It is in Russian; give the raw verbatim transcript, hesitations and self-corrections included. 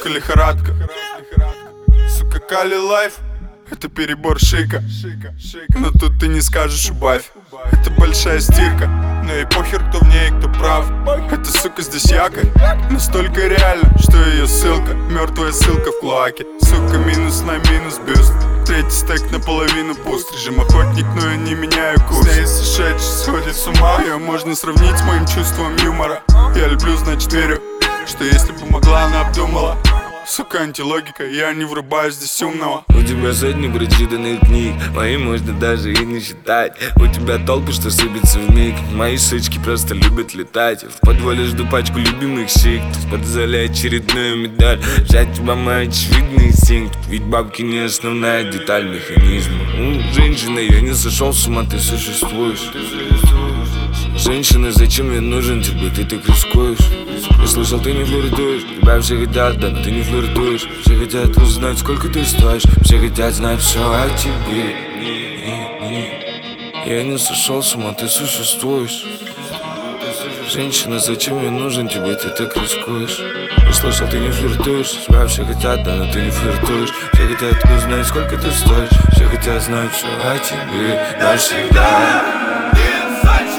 сука, лихорадка. Сука, Кали лайф, это перебор шика. Но тут ты не скажешь убавь. Это большая стирка, но и похер, кто в ней, кто прав. Эта сука здесь якорь, настолько реально, что ее ссылка. Мертвая ссылка в клоаке. Сука, минус на минус бюст. Третий стек наполовину пуст. Режим охотник, но я не меняю курс. С ней сошедший сходит с ума. Ее можно сравнить с моим чувством юмора. Я люблю, значит верю, что если бы могла, она обдумала. Сука, антилогика, я не врубаю здесь умного. У тебя сотни прочитанных книг, мои можно даже и не считать. У тебя толпы, что сыпется в миг. Мои сучки просто любят летать. В подвале жду пачку любимых сик. Позволяет очередную медаль. Взять тебя мой очевидный инстинкт. Ведь бабки не основная деталь механизма. У, женщина, я не сошел с ума, ты существуешь. Женщина, зачем я нужен тебе, ты так рискуешь. Я слышал, ты не флиртуешь. Тебя все хотят, да, но ты не флиртуешь. Все хотят узнать, сколько ты стоишь. Все хотят знать все о тебе. Я не сошел с ума, ты существуешь. Женщина, зачем я нужен тебе, ты так рискуешь. Я слышал, ты не флиртуешь. Тебя все хотят, да, но ты не флиртуешь. Все хотят узнать, сколько ты стоишь. Все хотят знать все о тебе навсегда.